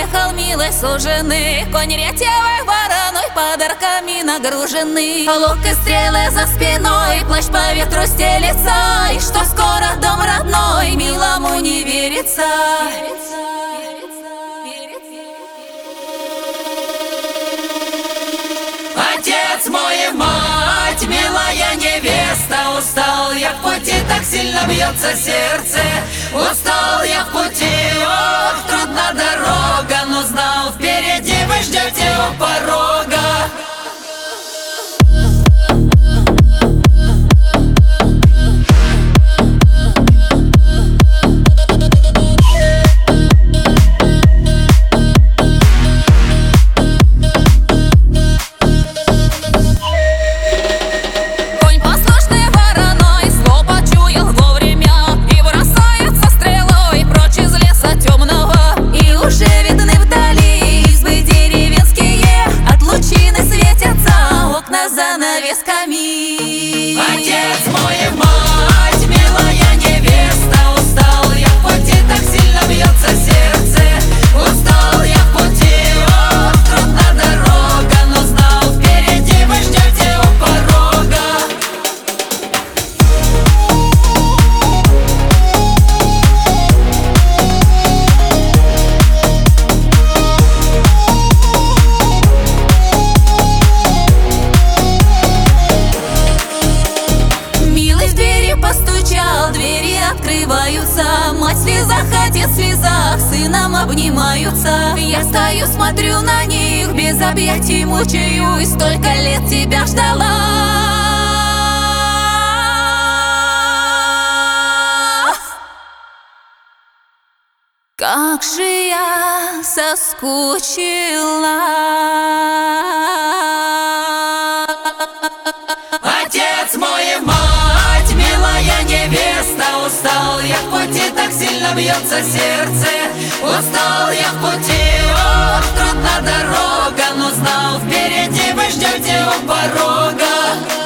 приехал милой суженый, конь ретивый вороной подарками нагруженный. Лук и стрелы за спиной, плащ по ветру стелется, и что скоро дом родной милому не верится. Отец мой и мать, милая невеста, устал я в пути, так сильно бьется сердце. Устал я в пути, ох, трудна дорога, но знал, впереди вы ждете у порога. Отец мой и мать, милая невеста, устал я в пути, так сильно бьется сердце. Устал я в пути, ох, трудна дорога, но знал, впереди вы ждете у порога. Открываются, мать в слезах, отец в слезах, сыном обнимаются. Я стою, смотрю на них, без объятий мучаюсь, столько лет тебя ждала. Как же я соскучила. Отец мой и мать, милая невеста, устал я в пути, так сильно бьется сердце. Устал я в пути, ох, трудна дорога, но знал, впереди вы ждете у порога.